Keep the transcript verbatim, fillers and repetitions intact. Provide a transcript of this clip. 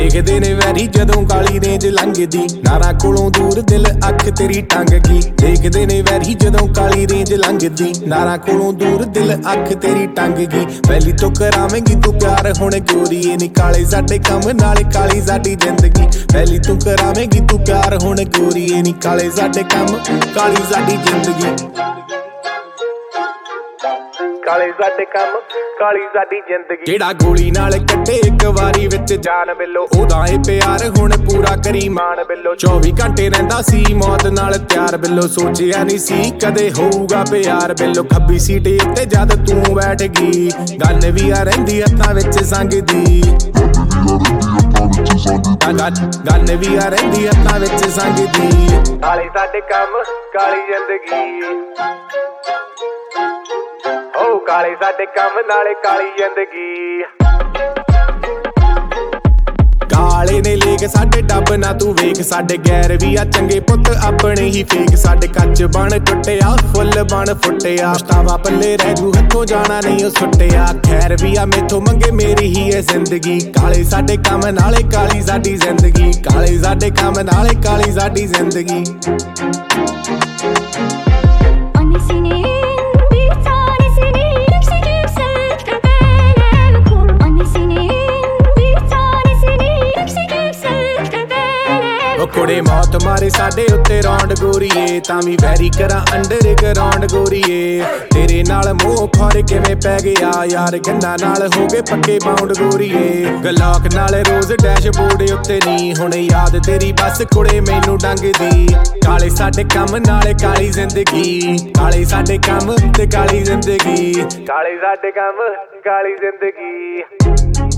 देखदे ने वैरी जदों काली रेंज लंघदी, नारा कोलों दूर दिल अख तेरी टंग गई। देखदे ने वैरी जदों काली रेंज लंघदी, नारा कोलों दूर दिल अख तेरी टंग गई। पहली तो करावेंगी तू प्यार हुण गोरीए नी, काले साडे कम नाले काली साडी जिंदगी। पहली तू करावेंगी तू प्यार हुण गोरीए नी, काले साडे कम काली साडी जिंदगी। काले साडे कम काली साडी जिंदगी। जेड़ा गोली नाल कट्टे एक वारी विच जान बिल्लो, ओदा ए प्यार हुण पूरा करी मान बिल्लो। चौबी घंटे रहिंदा सी मौत नाल त्यार बिल्लो, सोचिया नहीं सी कदे होऊगा प्यार बिल्लो। खब्बी सीट उत्ते जद तू बैठ गई, गल भी आ रहिंदी हत्थां विच संगदी। गल भी आ रहिंदी हत्थां विच संगदी। काले साडे कम काली जिंदगी, काले साडे कम नाले काली जिंदगी। काले ने लेक साडे डब ना तू वेख, साडे गैर भी आ चंगे पुत अपने ही फेक। साडे कच बन टुटिया फुल बन फुटिया, पछतावा पल्ले रह जू हथों जाना नहीं सुटिया। खैर भी आ मेथों मंगे मेरी ही है जिंदगी, काले साडे कम नाले काली साडी जिंदगी। काले साडे कम नाले काली साडी जिंदगी। कुड़े मौत मारे साडे उत्ते रौंड गोरीए, तां वैरी करा अंडर ग्राउंड गोरीए। तेरे नाल मोह खौर किवें पै गया यार, गन्ना नाल हो गए पक्के बाउंड गोरीए। गलॉक नाल रोज डैशबोर्ड उत्ते नी, हुण याद तेरी बस कुड़े मैनू डंगदी। काले साडे कम नाले काली जिंदगी, काले साडे कम ते काली जिंदगी। काले साडे कम काली जिंदगी।